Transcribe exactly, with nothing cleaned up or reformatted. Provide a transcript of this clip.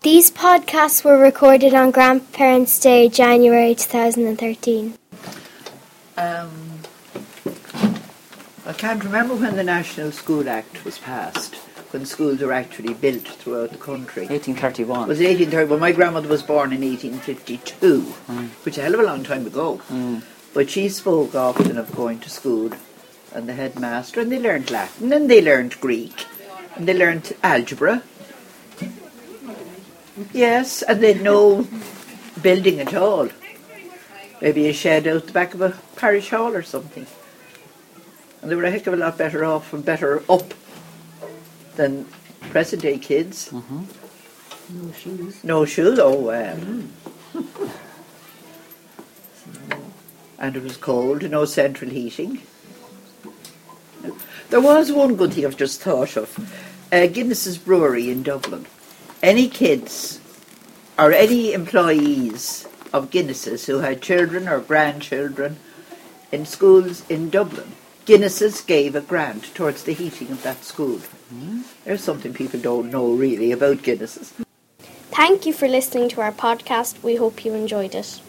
These podcasts were recorded on Grandparents' Day, January twenty thirteen. Um, I can't remember when the National School Act was passed, when schools were actually built throughout the country. eighteen thirty-one. Was it eighteen thirty? Well, my grandmother was born in eighteen fifty-two, Mm. which is a hell of a long time ago. Mm. But she spoke often of going to school, and the headmaster, and they learnt Latin, and they learnt Greek, and they learnt algebra. Yes, and they'd no building at all. Maybe a shed out the back of a parish hall or something. And they were a heck of a lot better off and better up than present day kids. Mm-hmm. No shoes. No shoes, oh well. Mm. And it was cold, no central heating. There was one good thing I've just thought of. Uh, Guinness's Brewery in Dublin. Any kids or any employees of Guinness's who had children or grandchildren in schools in Dublin, Guinness's gave a grant towards the heating of that school. Mm. There's something people don't know really about Guinness's. Thank you for listening to our podcast. We hope you enjoyed it.